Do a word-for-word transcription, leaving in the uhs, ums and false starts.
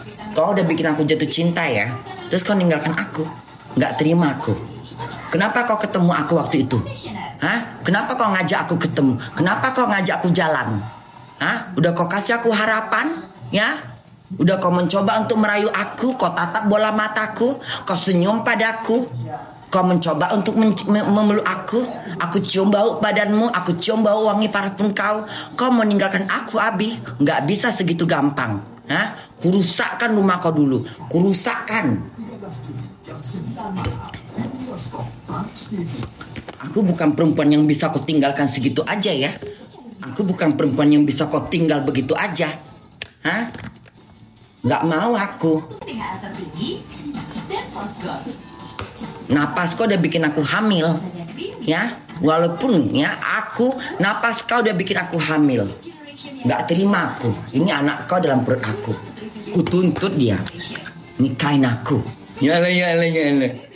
Kau udah bikin aku jatuh cinta ya. Terus kau ninggalkan aku. Nggak terima aku. Kenapa kau ketemu aku waktu itu? Hah? Kenapa kau ngajak aku ketemu? Kenapa kau ngajak aku jalan? Hah? Udah kau kasih aku harapan? Ya? Udah kau mencoba untuk merayu aku. Kau tatap bola mataku. Kau senyum padaku. Kau mencoba untuk memeluk aku. Aku cium bau badanmu. Aku cium bau wangi parfum kau. Kau mau meninggalkan aku, Abi? Nggak bisa segitu gampang. Hah? Kurusakkan rumah kau dulu. Kurusakkan. Aku bukan perempuan yang bisa kau tinggalkan segitu aja ya. Aku bukan perempuan yang bisa kau tinggal begitu aja. Hah? Nggak mau aku. Napas kau udah bikin aku hamil. Ya, walaupun ya aku napas kau udah bikin aku hamil. Nggak terima aku. Ini anak kau dalam perut aku. Ku tuntut dia nikahin aku. Ya lah ya lah ya lah.